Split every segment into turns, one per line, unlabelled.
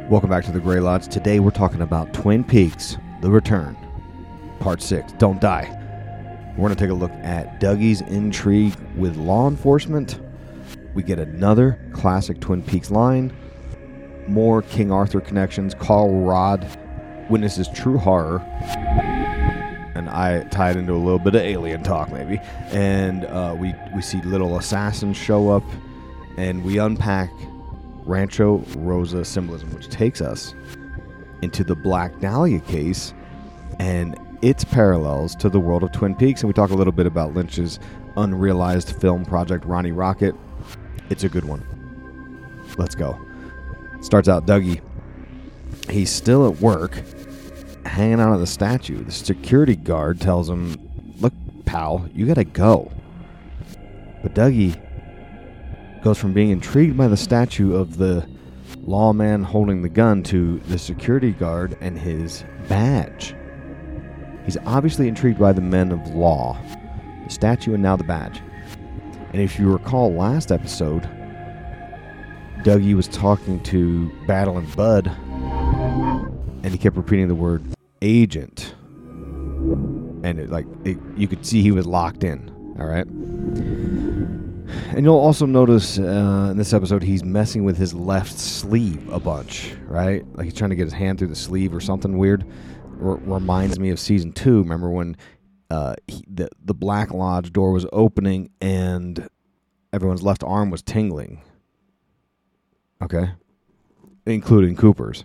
Welcome back to the Gray Lodge. Today we're talking about Twin Peaks: The Return, Part 6, Don't Die. We're going to take a look at Dougie's intrigue with law enforcement. We get another classic Twin Peaks line. More King Arthur connections. Carl Rodd witnesses true horror. And I tie it into a little bit of alien talk, maybe. And we see little assassins show up. And we unpack Rancho Rosa symbolism, which takes us into the Black Dahlia case and its parallels to the world of Twin Peaks. And we talk a little bit about Lynch's unrealized film project, Ronnie Rocket. It's a good one. Let's go. Starts out Dougie. He's still at work, hanging out at the statue. The security guard tells him, "Look, pal, you gotta go." But Dougie goes from being intrigued by the statue of the lawman holding the gun to the security guard and his badge. He's obviously intrigued by the men of law, the statue and now the badge. And if you recall last episode, Dougie was talking to Battle and Bud, and he kept repeating the word agent. And you could see he was locked in, all right? And you'll also notice in this episode he's messing with his left sleeve a bunch, right? Like he's trying to get his hand through the sleeve or something weird. Reminds me of season 2. Remember when the Black Lodge door was opening and everyone's left arm was tingling? Okay? Including Cooper's.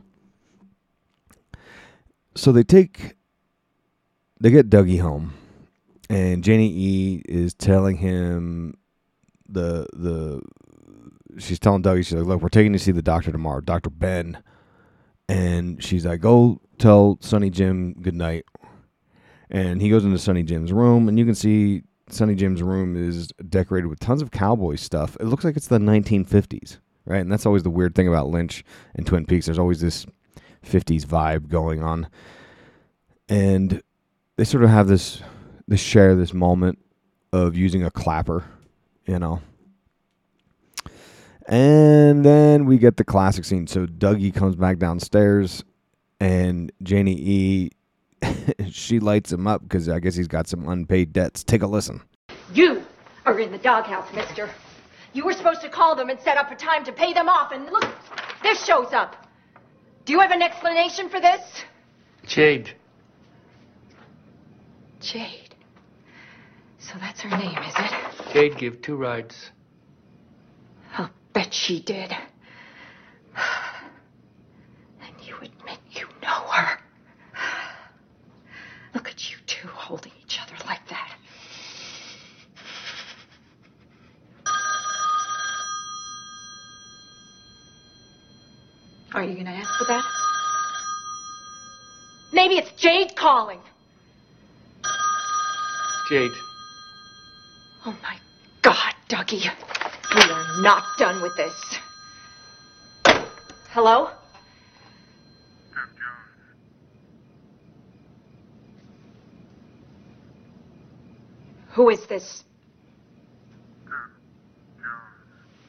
So they get Dougie home, and Janie E is telling him she's telling Dougie, she's like, "Look, we're taking you to see the doctor tomorrow, Dr. Ben." And she's like, "Go tell Sonny Jim good night." And he goes into Sonny Jim's room, and you can see Sonny Jim's room is decorated with tons of cowboy stuff. It looks like it's the 1950s, right? And that's always the weird thing about Lynch and Twin Peaks. There's always this 50s vibe going on. And they sort of have they share this moment of using a clapper, you know. And then we get the classic scene. So Dougie comes back downstairs, and Janie E, she lights him up because I guess he's got some unpaid debts. Take a listen.
You are in the doghouse, mister. You were supposed to call them and set up a time to pay them off, and look, this shows up. Do you have an explanation for this?
Jade.
Jade. So that's her name, is it?
Jade give 2 rides.
I'll bet she did. And you admit you know her. Look at you two holding each other like that. Are you going to answer that? Maybe it's Jade calling.
Jade.
Oh, my God, Dougie. We are not done with this. Hello?
Jeff Jones.
Who is this?
Jeff Jones.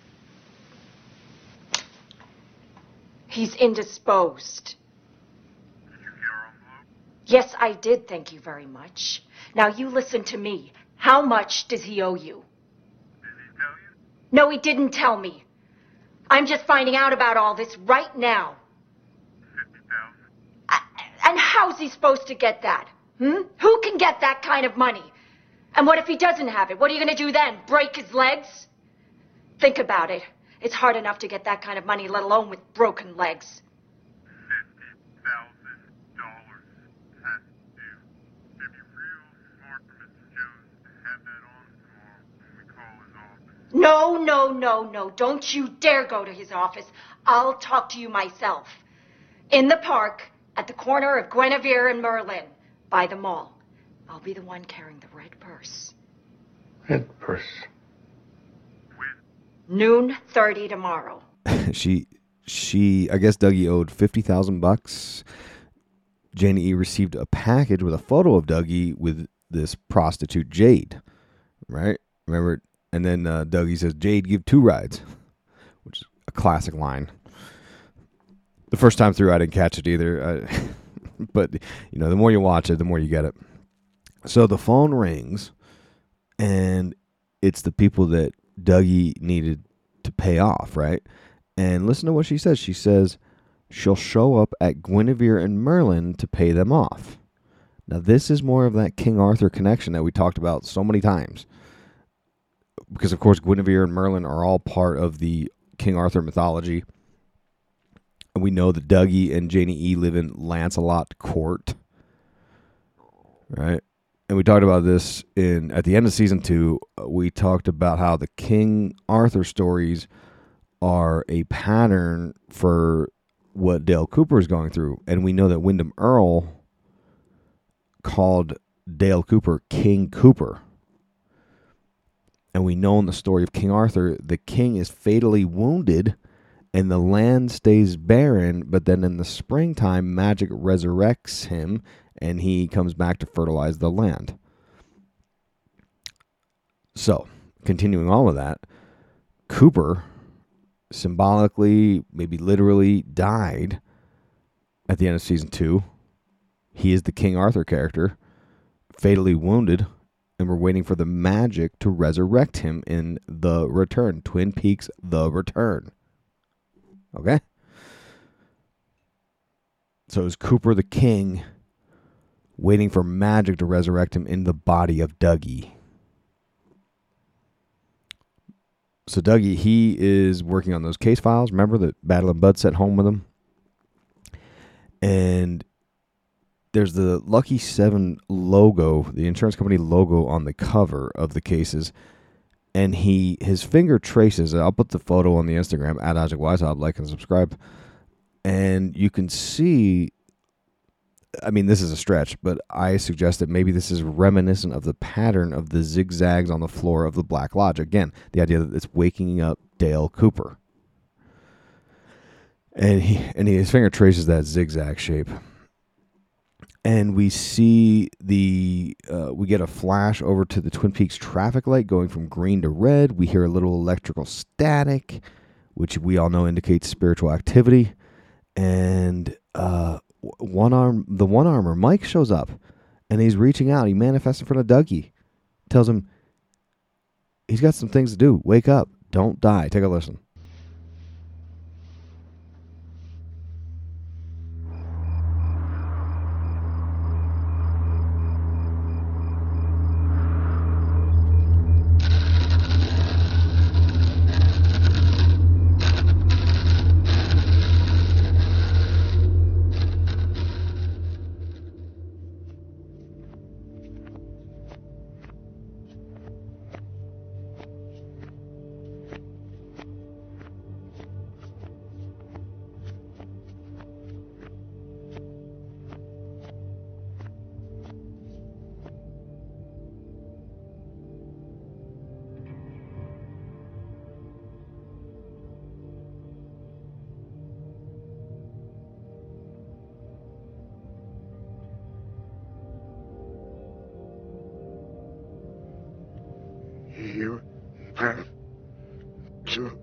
He's indisposed.
Did you get our envelope?
Yes, I did, thank you very much. Now, you listen to me. How much does he owe you?
Did he tell you?
No, he didn't tell me. I'm just finding out about all this right now.
50,000.
And how's he supposed to get that? Who can get that kind of money? And what if he doesn't have it? What are you going to do then? Break his legs? Think about it. It's hard enough to get that kind of money, let alone with broken legs.
$50,000 past due. It'd be real smart for Mr. Jones to have that on tomorrow when we call his office.
No. Don't you dare go to his office. I'll talk to you myself. In the park, at the corner of Guinevere and Merlin, by the mall. I'll be the one carrying the red purse.
Red purse.
Noon 30 tomorrow.
she I guess Dougie owed $50,000. Janie E received a package with a photo of Dougie with this prostitute Jade, right? Remember? And then Dougie says, "Jade, give 2 rides," which is a classic line. The first time through, I didn't catch it either. But, the more you watch it, the more you get it. So the phone rings, and it's the people that Dougie needed to pay off, right? And listen to what she says. She says she'll show up at Guinevere and Merlin to pay them off. Now, this is more of that King Arthur connection that we talked about so many times. Because, of course, Guinevere and Merlin are all part of the King Arthur mythology. And we know that Dougie and Janie E live in Lancelot Court. Right? And we talked about this at the end of season 2. We talked about how the King Arthur stories are a pattern for what Dale Cooper is going through. And we know that Wyndham Earl called Dale Cooper King Cooper. And we know in the story of King Arthur, the king is fatally wounded and the land stays barren, but then in the springtime, magic resurrects him and he comes back to fertilize the land. So, continuing on with that, Cooper symbolically, maybe literally, died at the end of season 2. He is the King Arthur character, fatally wounded, and we're waiting for the magic to resurrect him in The Return. Twin Peaks: The Return. Okay? So is Cooper the king waiting for magic to resurrect him in the body of Dougie? So Dougie, he is working on those case files. Remember that Battle and Bud sent home with him? And there's the Lucky 7 logo, the insurance company logo on the cover of the cases. And his finger traces, I'll put the photo on the Instagram, at Isaac Weishaupt, like and subscribe. And you can see, I mean, this is a stretch, but I suggest that maybe this is reminiscent of the pattern of the zigzags on the floor of the Black Lodge. Again, the idea that it's waking up Dale Cooper. And his finger traces that zigzag shape. And we see we get a flash over to the Twin Peaks traffic light going from green to red. We hear a little electrical static, which we all know indicates spiritual activity. And the one-armer, Mike, shows up, and he's reaching out. He manifests in front of Dougie. Tells him he's got some things to do. Wake up. Don't die. Take a listen.
You have to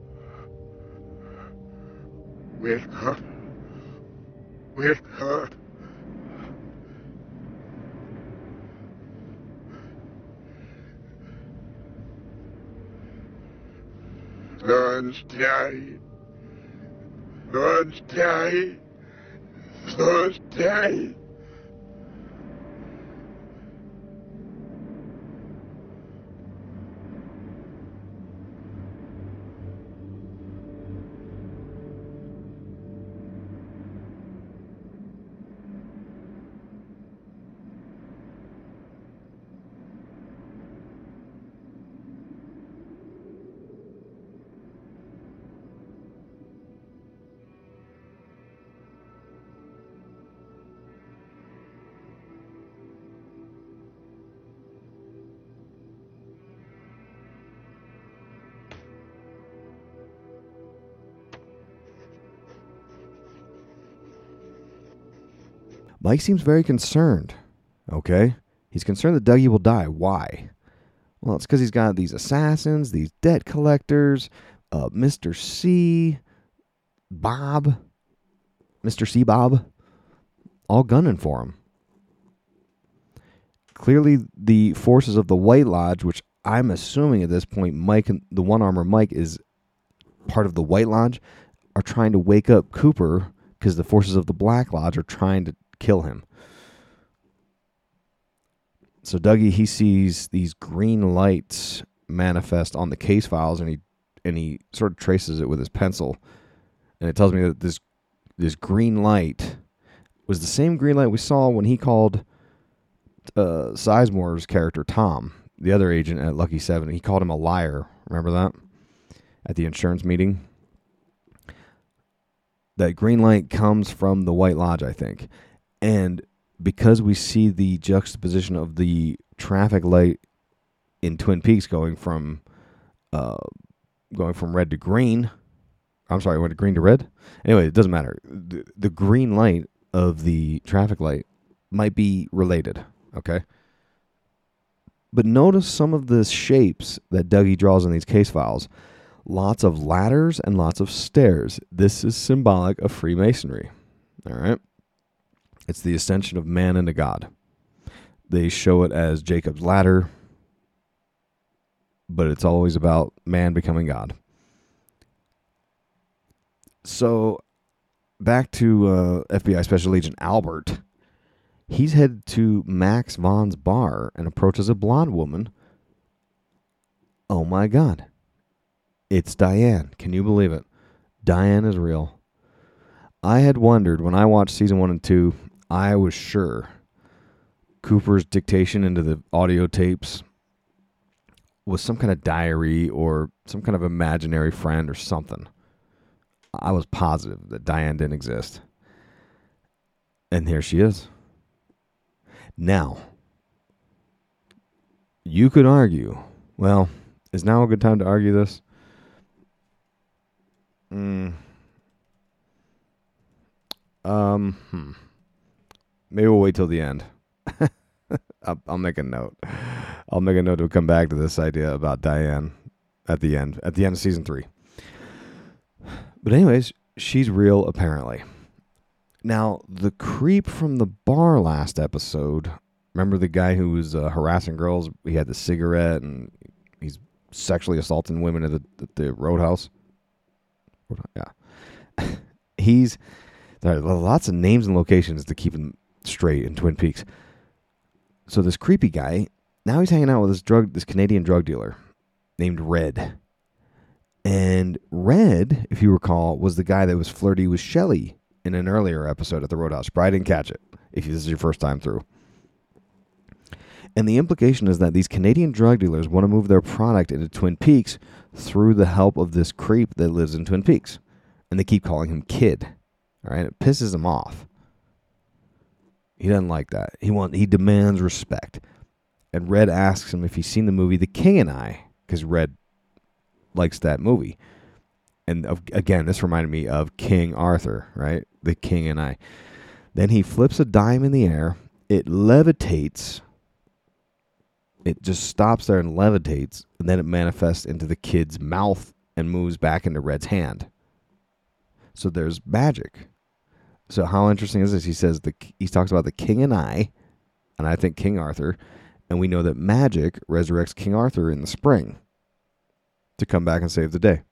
wake up. Wake up. Son's dying. Son's dying. Son's dying.
Mike seems very concerned, okay? He's concerned that Dougie will die. Why? Well, it's because he's got these assassins, these debt collectors, Mr. C, Bob, Mr. Seabob, all gunning for him. Clearly, the forces of the White Lodge, which I'm assuming at this point, Mike, the one-armer Mike, is part of the White Lodge, are trying to wake up Cooper because the forces of the Black Lodge are trying to kill him. So Dougie, he sees these green lights manifest on the case files, and he sort of traces it with his pencil, and it tells me that this green light was the same green light we saw when he called Sizemore's character Tom, the other agent at Lucky 7. He called him a liar. Remember that? At the insurance meeting. That green light comes from the White Lodge, I think. And because we see the juxtaposition of the traffic light in Twin Peaks going from red to green. I'm sorry, went to green to red. Anyway, it doesn't matter. The green light of the traffic light might be related, okay? But notice some of the shapes that Dougie draws in these case files. Lots of ladders and lots of stairs. This is symbolic of Freemasonry, all right? It's the ascension of man into God. They show it as Jacob's ladder, but it's always about man becoming God. So, back to FBI Special Agent Albert. He's headed to Max Vaughn's bar and approaches a blonde woman. Oh my God. It's Diane. Can you believe it? Diane is real. I had wondered when I watched season 1 and 2, I was sure Cooper's dictation into the audio tapes was some kind of diary or some kind of imaginary friend or something. I was positive that Diane didn't exist. And here she is. Now, you could argue, well, is now a good time to argue this? Maybe we'll wait till the end. I'll make a note. I'll make a note to come back to this idea about Diane at the end of season 3. But anyways, she's real apparently. Now, the creep from the bar last episode, remember the guy who was harassing girls? He had the cigarette and he's sexually assaulting women at the Roadhouse? Yeah. There are lots of names and locations to keep him straight in Twin Peaks. So this creepy guy, now he's hanging out with this Canadian drug dealer named Red. And Red, if you recall, was the guy that was flirty with Shelley in an earlier episode at the Roadhouse. Probably didn't catch it if this is your first time through. And the implication is that these Canadian drug dealers want to move their product into Twin Peaks through the help of this creep that lives in Twin Peaks. And they keep calling him Kid. All right, it pisses him off. He doesn't like that. He demands respect. And Red asks him if he's seen the movie The King and I, because Red likes that movie. And again, this reminded me of King Arthur, right? The King and I. Then he flips a dime in the air. It levitates. It just stops there and levitates. And then it manifests into the kid's mouth and moves back into Red's hand. So there's magic. So how interesting is this? He says he talks about the King and I think King Arthur, and we know that magic resurrects King Arthur in the spring to come back and save the day.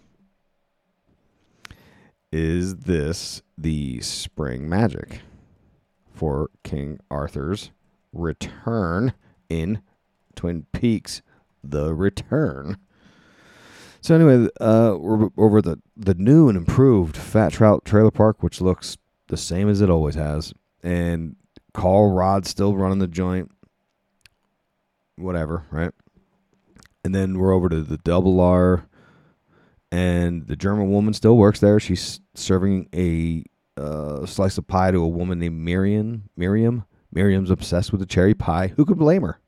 Is this the spring magic for King Arthur's return in Twin Peaks? The Return. So anyway, we're over the new and improved Fat Trout Trailer Park, which looks the same as it always has. And Carl Rod's still running the joint. Whatever, right? And then we're over to the Double R. And the German woman still works there. She's serving a slice of pie to a woman named Miriam. Miriam's obsessed with the cherry pie. Who could blame her?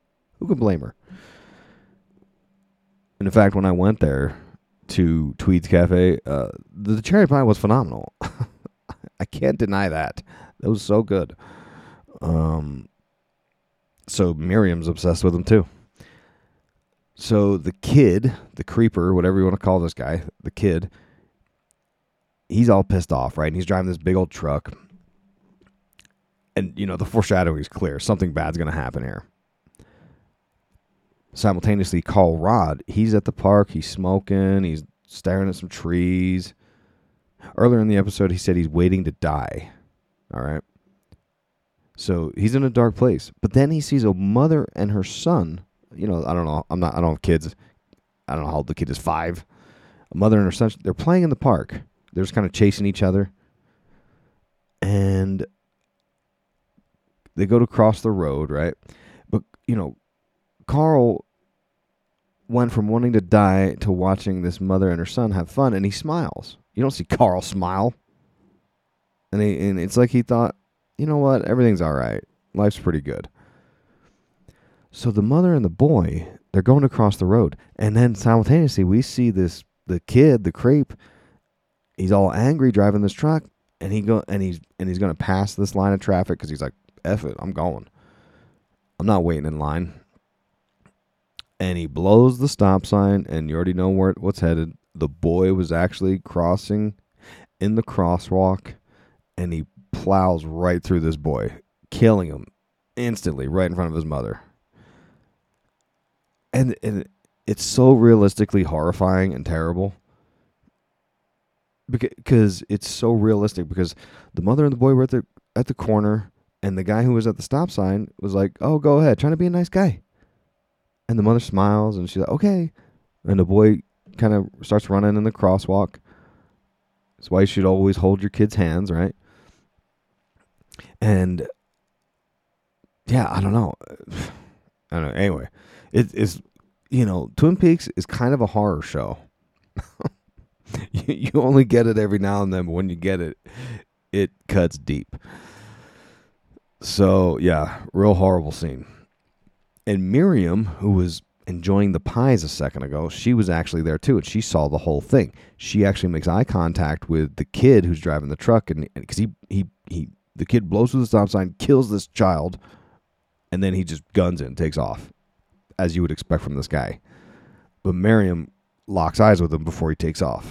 And in fact, when I went there to Tweed's Cafe, the cherry pie was phenomenal. I can't deny that. That was so good. So Miriam's obsessed with him too. So the kid, the creeper, whatever you want to call this guy, the kid, he's all pissed off, right? And he's driving this big old truck. And, the foreshadowing is clear. Something bad's going to happen here. Simultaneously, Carl Rod, he's at the park. He's smoking. He's staring at some trees. Earlier in the episode, he said he's waiting to die. All right? So he's in a dark place. But then he sees a mother and her son. I don't know. I don't have kids. I don't know how old the kid is, 5. A mother and her son, they're playing in the park. They're just kind of chasing each other. And they go to cross the road, right? But, Carl went from wanting to die to watching this mother and her son have fun, and he smiles. You don't see Carl smile. And it's like he thought, you know what? Everything's all right. Life's pretty good. So the mother and the boy, they're going across the road. And then simultaneously, we see the kid, the creep, he's all angry driving this truck, and he's going to pass this line of traffic because he's like, F it, I'm going. I'm not waiting in line. And he blows the stop sign, and you already know what's headed. The boy was actually crossing in the crosswalk, and he plows right through this boy, killing him instantly right in front of his mother. And it's so realistically horrifying and terrible. Because it's so realistic, because the mother and the boy were at the corner, and the guy who was at the stop sign was like, oh, go ahead, trying to be a nice guy. And the mother smiles, and she's like, okay. And the boy kind of starts running in the crosswalk. That's why you should always hold your kids' hands, right? And, yeah, I don't know. Anyway, it's, Twin Peaks is kind of a horror show. You only get it every now and then, but when you get it, it cuts deep. So, yeah, real horrible scene. And Miriam, who was enjoying the pies a second ago, she was actually there too, and she saw the whole thing. She actually makes eye contact with the kid who's driving the truck, and because the kid blows through the stop sign, kills this child, and then he just guns it and takes off, as you would expect from this guy. But Miriam locks eyes with him before he takes off.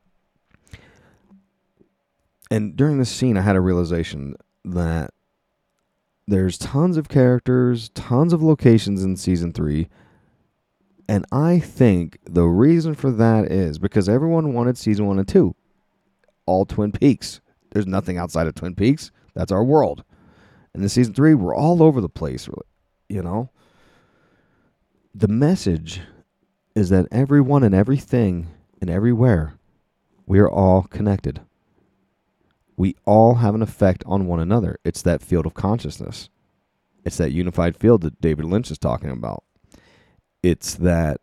And during this scene, I had a realization that there's tons of characters, tons of locations in season 3. And I think the reason for that is because everyone wanted season 1 and 2. All Twin Peaks. There's nothing outside of Twin Peaks. That's our world. And in season 3, we're all over the place, really. The message is that everyone and everything and everywhere, we are all connected. We all have an effect on one another. It's that field of consciousness. It's that unified field that David Lynch is talking about. It's that,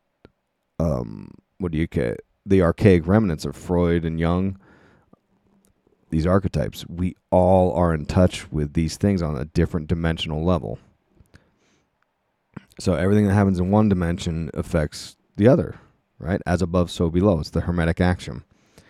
the archaic remnants of Freud and Jung, these archetypes. We all are in touch with these things on a different dimensional level. So everything that happens in one dimension affects the other, right? As above, so below. It's the Hermetic axiom.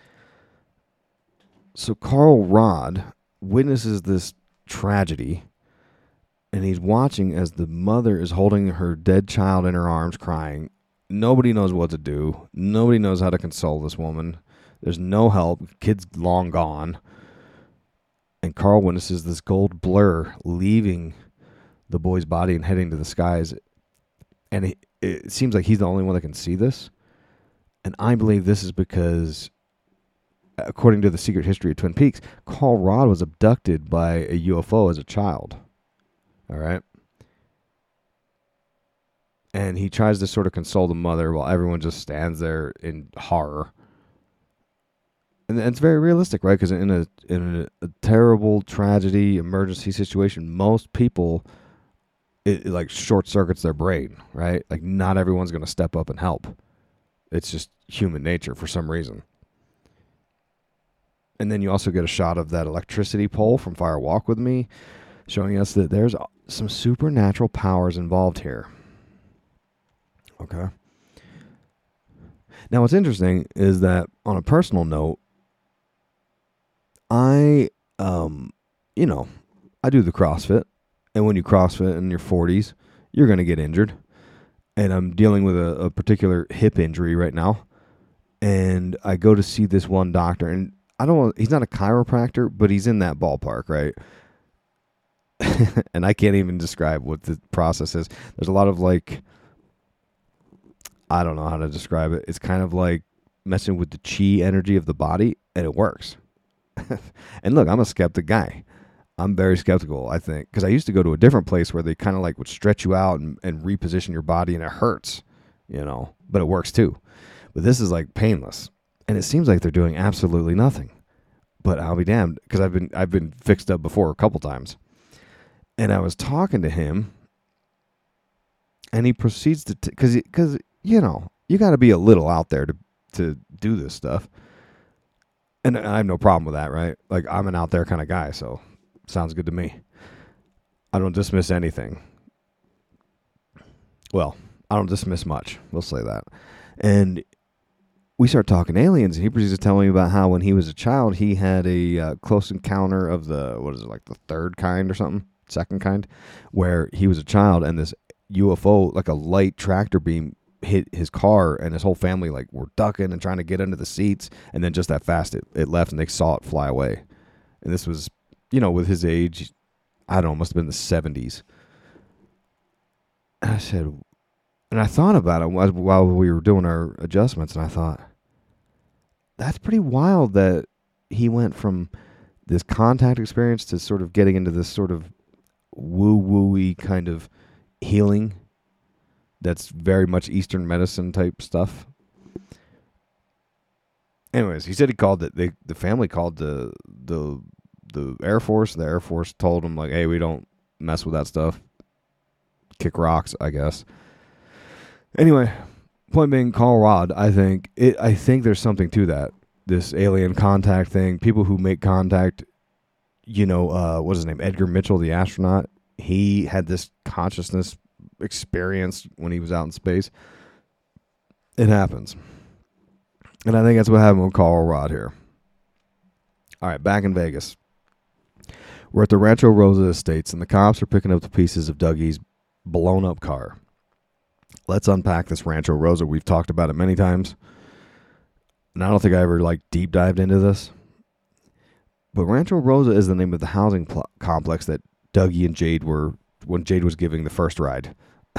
So Carl Rod witnesses this tragedy, and he's watching as the mother is holding her dead child in her arms, crying. Nobody knows what to do. Nobody knows how to console this woman. There's no help. Kid's long gone. And Carl witnesses this gold blur leaving the boy's body and heading to the skies. And it seems like he's the only one that can see this. And I believe this is because, according to the secret history of Twin Peaks, Carl Rod was abducted by a UFO as a child. All right? And he tries to sort of console the mother while everyone just stands there in horror. And it's very realistic, right? Because in a terrible tragedy, emergency situation, most people, it like short circuits their brain, right? Like not everyone's going to step up and help. It's just human nature for some reason. And then you also get a shot of that electricity pole from Fire Walk with Me, showing us that there's some supernatural powers involved here. Okay. Now, what's interesting is that on a personal note, I do the CrossFit. And when you CrossFit in your 40s, you're going to get injured. And I'm dealing with a particular hip injury right now. And I go to see this one doctor, and I don't want, he's not a chiropractor, but he's in that ballpark, right? And I can't even describe what the process is. There's a lot of like, I don't know how to describe it. It's kind of like messing with the chi energy of the body, and it works. And look, I'm a skeptic guy. I'm very skeptical, I think, because I used to go to a different place where they kind of like would stretch you out and reposition your body, and it hurts, you know, but it works too. But this is like painless, and it seems like they're doing absolutely nothing. But I'll be damned, because I've been fixed up before a couple times. And I was talking to him, and he proceeds to, because you know, you got to be a little out there to do this stuff. And I have no problem with that, right? Like, I'm an out there kind of guy, so sounds good to me. I don't dismiss anything. Well, I don't dismiss much. We'll say that. And we start talking aliens, and he proceeds to tell me about how when he was a child, he had a close encounter of the, what is it, like the third kind or something? Second kind? Where he was a child, and this UFO, like a light tractor beam, hit his car, and his whole family like were ducking and trying to get under the seats, and then just that fast it left, and they saw it fly away. And this was, you know, with his age, I don't know, must have been the 70s. And I said, and I thought about it while we were doing our adjustments, and I thought, that's pretty wild that he went from this contact experience to sort of getting into this sort of woo-woo-y kind of healing that's very much Eastern medicine type stuff. Anyways, he said he called it. The family called the Air Force. The Air Force told him like, "Hey, we don't mess with that stuff. Kick rocks, I guess." Anyway, point being, Carl Rod. I think there's something to that. This alien contact thing. People who make contact. You know, what's his name? Edgar Mitchell, the astronaut. He had this consciousness experience when he was out in space. It happens. And I think that's what happened with Carl Rod here. All right, back in Vegas. We're at the Rancho Rosa Estates, and the cops are picking up the pieces of Dougie's blown-up car. Let's unpack this Rancho Rosa. We've talked about it many times, and I don't think I ever like deep dived into this. But Rancho Rosa is the name of the housing complex that Dougie and Jade were, when Jade was giving the first ride.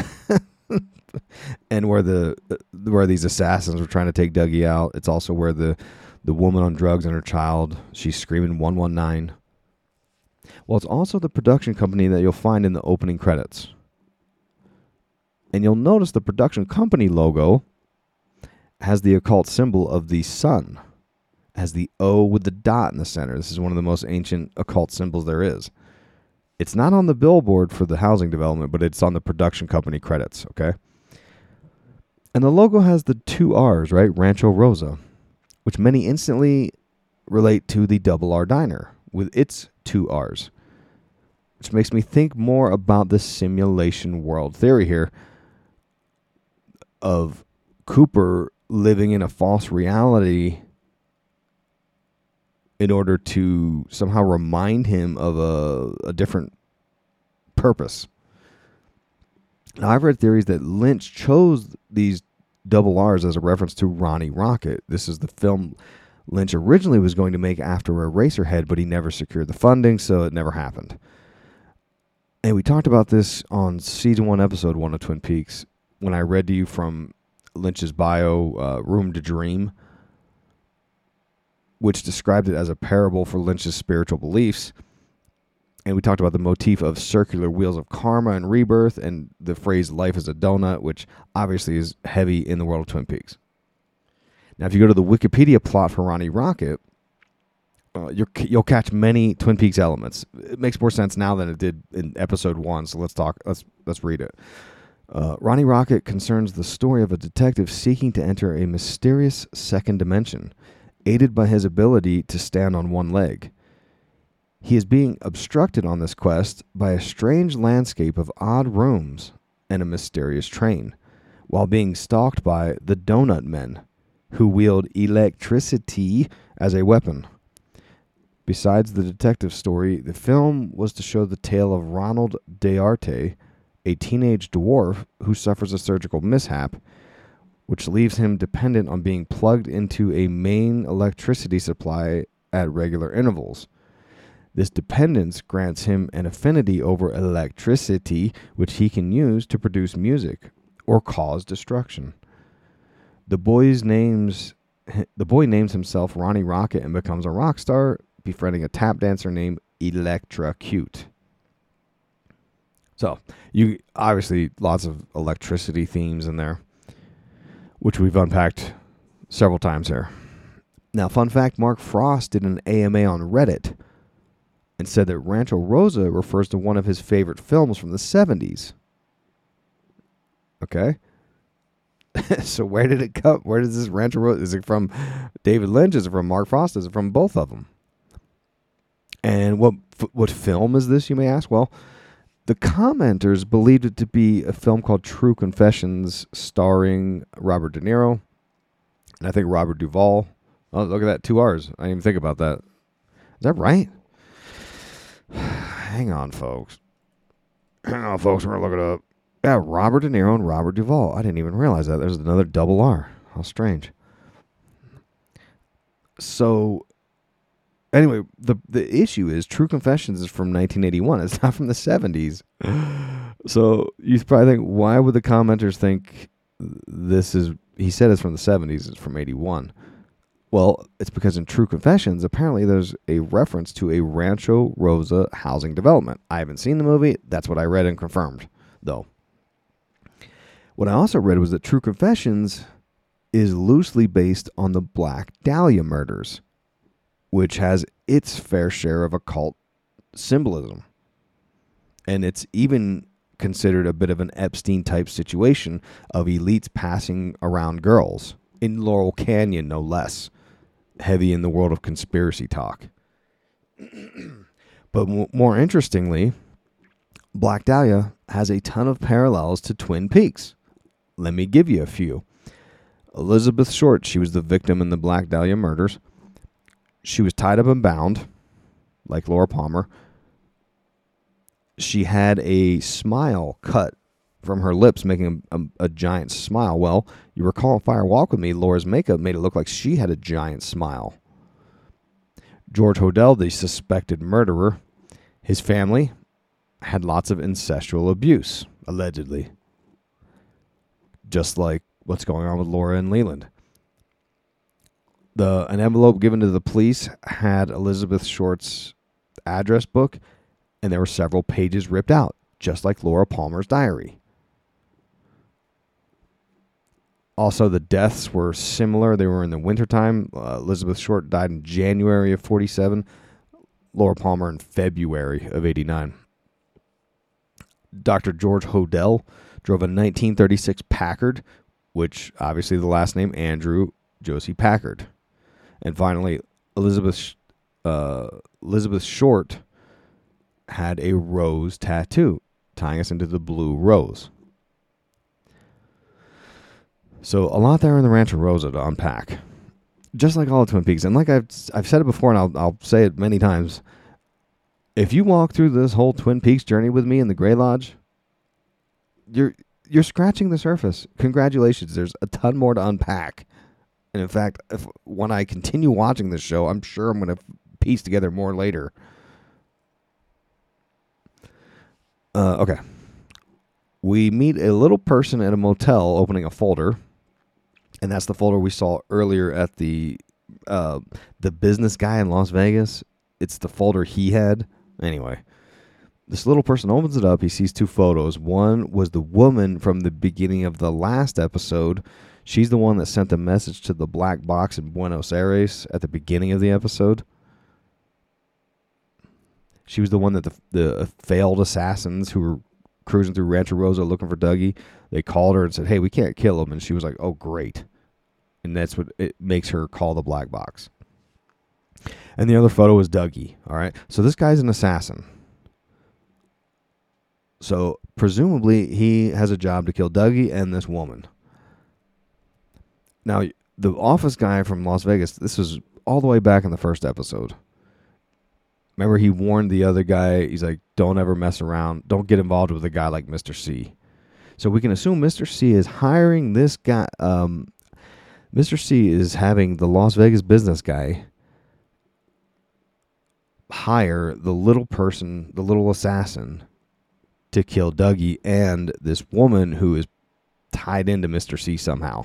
And where these assassins were trying to take Dougie out. It's also where the woman on drugs and her child, she's screaming 119. Well, it's also the production company that you'll find in the opening credits. And you'll notice the production company logo has the occult symbol of the sun, has the O with the dot in the center. This is one of the most ancient occult symbols there is. It's not on the billboard for the housing development, but it's on the production company credits, okay? And the logo has the 2 R's, right? Rancho Rosa, which many instantly relate to the Double R Diner with its 2 R's, which makes me think more about the simulation world theory here of Cooper living in a false reality in order to somehow remind him of a different purpose. Now, I've read theories that Lynch chose these double R's as a reference to Ronnie Rocket. This is the film Lynch originally was going to make after Eraserhead, but he never secured the funding, so it never happened. And we talked about this on Season 1, Episode 1 of Twin Peaks, when I read to you from Lynch's bio, Room to Dream, which described it as a parable for Lynch's spiritual beliefs. And we talked about the motif of circular wheels of karma and rebirth, and the phrase life is a donut, which obviously is heavy in the world of Twin Peaks. Now, if you go to the Wikipedia plot for Ronnie Rocket, you'll catch many Twin Peaks elements. It makes more sense now than it did in episode 1, so let's read it. Ronnie Rocket concerns the story of a detective seeking to enter a mysterious second dimension, aided by his ability to stand on one leg. He is being obstructed on this quest by a strange landscape of odd rooms and a mysterious train, while being stalked by the Donut Men, who wield electricity as a weapon. Besides the detective story, the film was to show the tale of Ronald D'Arte, a teenage dwarf who suffers a surgical mishap, which leaves him dependent on being plugged into a main electricity supply at regular intervals. This dependence grants him an affinity over electricity, which he can use to produce music or cause destruction. The boy names himself Ronnie Rocket and becomes a rock star, befriending a tap dancer named Electra Cute. So, you obviously lots of electricity themes in there, which we've unpacked several times here. Now, fun fact, Mark Frost did an AMA on Reddit and said that Rancho Rosa refers to one of his favorite films from the 70s. Okay? So where did it come? Where does this Rancho Rosa? Is it from David Lynch? Is it from Mark Frost? Is it from both of them? And what film is this, you may ask? Well, the commenters believed it to be a film called True Confessions, starring Robert De Niro, and I think Robert Duvall. Oh, look at that, 2 R's. I didn't even think about that. Is that right? Hang on, folks. We're going to look it up. Yeah, Robert De Niro and Robert Duvall. I didn't even realize that. There's another double R. How strange. So, anyway, the issue is True Confessions is from 1981. It's not from the 70s. So, you probably think, why would the commenters think this is... He said it's from the 70s. It's from 81. Well, it's because in True Confessions, apparently there's a reference to a Rancho Rosa housing development. I haven't seen the movie. That's what I read and confirmed, though. What I also read was that True Confessions is loosely based on the Black Dahlia murders, which has its fair share of occult symbolism. And it's even considered a bit of an Epstein-type situation of elites passing around girls, in Laurel Canyon no less, heavy in the world of conspiracy talk. But more interestingly, Black Dahlia has a ton of parallels to Twin Peaks. Let me give you a few. Elizabeth Short, she was the victim in the Black Dahlia murders. She was tied up and bound, like Laura Palmer. She had a smile cut from her lips, making a giant smile. Well, you recall in Fire Walk With Me, Laura's makeup made it look like she had a giant smile. George Hodel, the suspected murderer, his family had lots of incestual abuse, allegedly. Just like what's going on with Laura and Leland. An envelope given to the police had Elizabeth Short's address book, and there were several pages ripped out, just like Laura Palmer's diary. Also, the deaths were similar. They were in the wintertime. Elizabeth Short died in January of 47. Laura Palmer in February of 89. Dr. George Hodel drove a 1936 Packard, which obviously the last name Andrew Josie Packard. And finally, Elizabeth Short had a rose tattoo, tying us into the blue rose. So a lot there in the Rancho Rosa to unpack, just like all the Twin Peaks. And like I've said it before, and I'll say it many times. If you walk through this whole Twin Peaks journey with me in the Grey Lodge, you're scratching the surface. Congratulations. There's a ton more to unpack. And in fact, when I continue watching this show, I'm sure I'm going to piece together more later. Okay. We meet a little person at a motel opening a folder. And that's the folder we saw earlier at the business guy in Las Vegas. It's the folder he had. Anyway, this little person opens it up. He sees two photos. One was the woman from the beginning of the last episode. She's the one that sent the message to the black box in Buenos Aires at the beginning of the episode. She was the one that the failed assassins who were cruising through Rancho Rosa looking for Dougie, they called her and said, hey, we can't kill him. And she was like, oh, great. And that's what it makes her call the black box. And the other photo is Dougie. All right. So this guy's an assassin. So presumably he has a job to kill Dougie and this woman. Now, the office guy from Las Vegas, this was all the way back in the first episode. Remember, he warned the other guy, he's like, don't ever mess around. Don't get involved with a guy like Mr. C. So we can assume Mr. C is hiring this guy. Mr. C is having the Las Vegas business guy hire the little person, the little assassin, to kill Dougie and this woman who is tied into Mr. C somehow.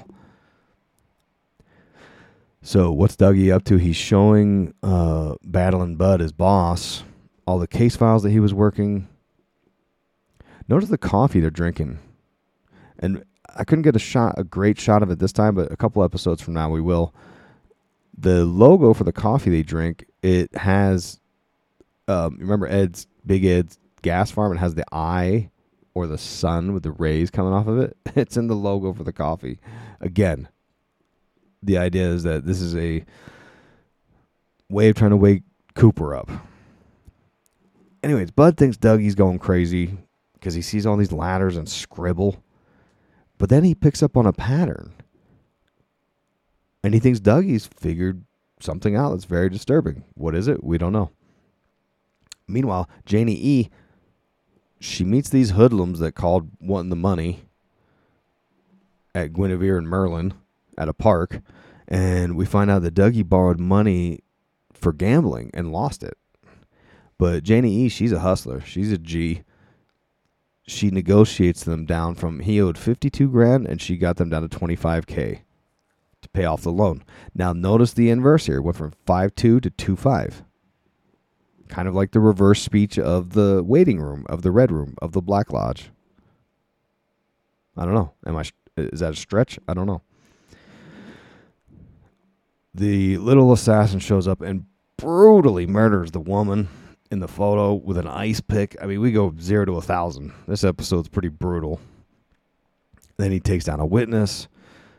So what's Dougie up to? He's showing Battling Bud, his boss, all the case files that he was working. Notice the coffee they're drinking. And I couldn't get a great shot of it this time, but a couple episodes from now we will. The logo for the coffee they drink, it has, remember Big Ed's gas farm? It has the eye or the sun with the rays coming off of it. It's in the logo for the coffee. Again, the idea is that this is a way of trying to wake Cooper up. Anyways, Bud thinks Dougie's going crazy because he sees all these ladders and scribble. But then he picks up on a pattern. And he thinks Dougie's figured something out that's very disturbing. What is it? We don't know. Meanwhile, Janie E., she meets these hoodlums that called wanting the money at Guinevere and Merlin at a park. And we find out that Dougie borrowed money for gambling and lost it. But Janie E., she's a hustler. She's a G. She negotiates them down from, he owed $52,000 and she got them down to $25,000 to pay off the loan. Now notice the inverse here. It went from 5.2 to 2.5. Kind of like the reverse speech of the waiting room, of the Red Room, of the Black Lodge. I don't know. Is that a stretch? I don't know. The little assassin shows up and brutally murders the woman in the photo with an ice pick. I mean, we go 0 to 1,000. This episode's pretty brutal. Then he takes down a witness.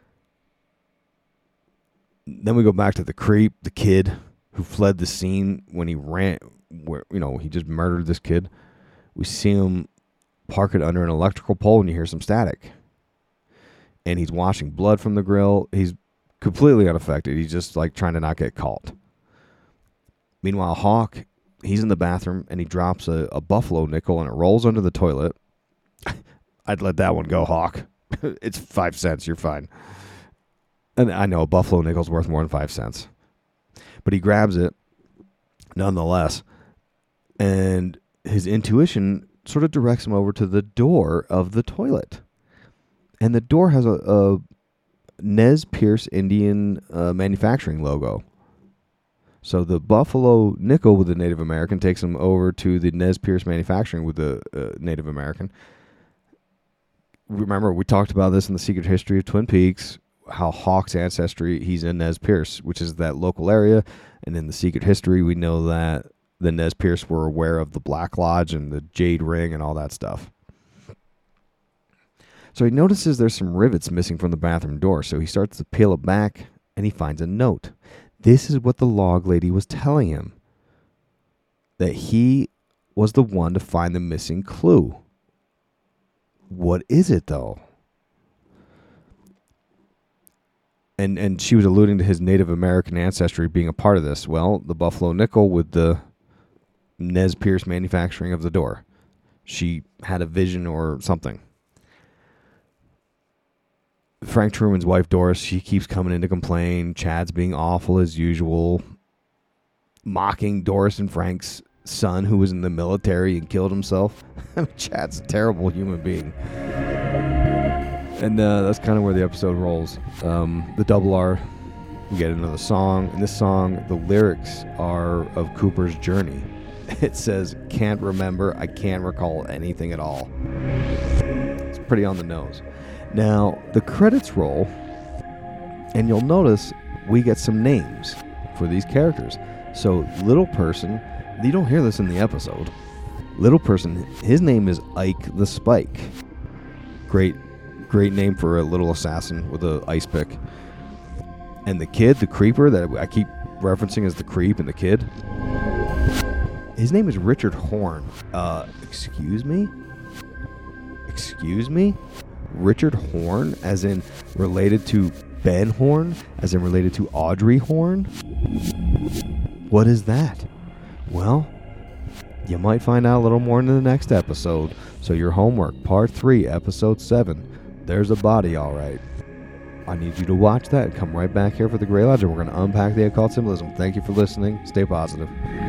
Then we go back to the creep, the kid who fled the scene when he ran, where, he just murdered this kid. We see him park it under an electrical pole and you hear some static. And he's washing blood from the grill. He's completely unaffected. He's just like trying to not get caught. Meanwhile, Hawk, he's in the bathroom and he drops a buffalo nickel and it rolls under the toilet. I'd let that one go, Hawk. It's 5 cents. You're fine. And I know a buffalo nickel's worth more than 5 cents. But he grabs it nonetheless. And his intuition sort of directs him over to the door of the toilet. And the door has a Nez Perce Indian manufacturing logo. So the buffalo nickel with the Native American takes him over to the Nez Perce manufacturing with the Native American. Remember, we talked about this in the Secret History of Twin Peaks, how Hawk's ancestry, he's in Nez Perce, which is that local area. And in the Secret History, we know that the Nez Perce were aware of the Black Lodge and the Jade Ring and all that stuff. So he notices there's some rivets missing from the bathroom door. So he starts to peel it back and he finds a note. This is what the log lady was telling him. That he was the one to find the missing clue. What is it, though? And she was alluding to his Native American ancestry being a part of this. Well, the buffalo nickel with the Nez Perce manufacturing of the door. She had a vision or something. Frank Truman's wife, Doris, she keeps coming in to complain. Chad's being awful as usual. Mocking Doris and Frank's son who was in the military and killed himself. Chad's a terrible human being. And that's kind of where the episode rolls. The double R, we get another song. In this song, the lyrics are of Cooper's journey. It says, can't remember, I can't recall anything at all. It's pretty on the nose. Now, the credits roll, and you'll notice we get some names for these characters. So, Little Person, you don't hear this in the episode. Little Person, his name is Ike the Spike. Great name for a little assassin with an ice pick. And the kid, the creeper that I keep referencing as the creep and the kid, his name is Richard Horn. Excuse me? Richard Horn, as in related to Ben Horn, as in related to Audrey Horn? What is that? Well, you might find out a little more in the next episode. So your homework, part 3, episode 7. There's a body, all right. I need you to watch that and come right back here for the Grey Lodge, and we're going to unpack the occult symbolism. Thank you for listening. Stay positive.